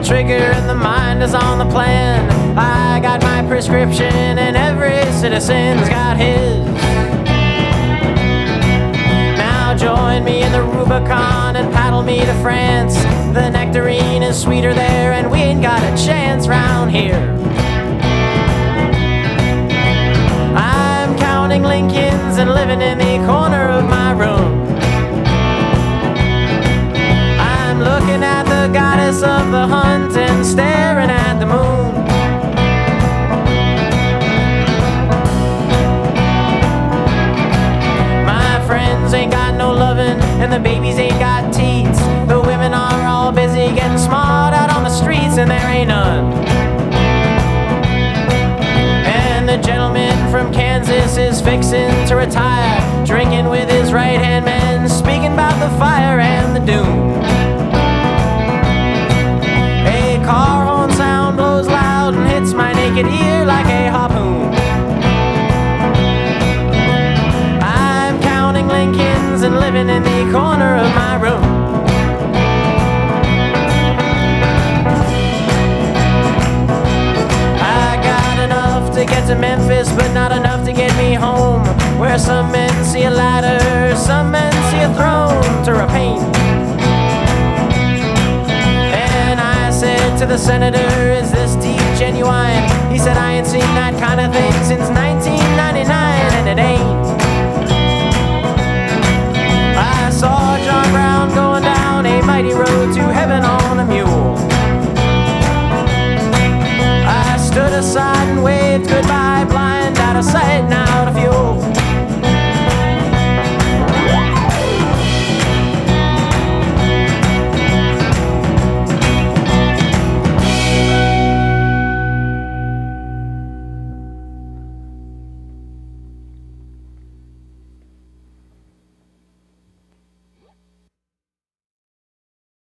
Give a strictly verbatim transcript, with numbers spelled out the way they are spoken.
trigger and the mind is on the plan. I got my prescription and every citizen's got his. Now join me in the Rubicon and paddle me to France. The nectarine is sweeter there and we ain't got a chance round here. I'm counting Lincolns and living in the corner of my room. I'm looking at the goddess of the hunt and staring at the moon. My friends ain't got no lovin' and the babies ain't got teats. The women are all busy getting smart out on the streets and there ain't none. And the gentleman from Kansas is fixing to retire, drinking with his right-hand man, speaking about the fire and the doom. A car horn sound blows loud and hits my naked ear like a harpoon. I'm counting Lincolns and living in the corner of my room. I got enough to get to Memphis, but not enough to get me home, where some men see a ladder, some men see a throne to repaint. To the senator, is this deep genuine? He said, I ain't seen that kind of thing since nineteen ninety-nine, and it ain't. I saw John Brown going down a mighty road to heaven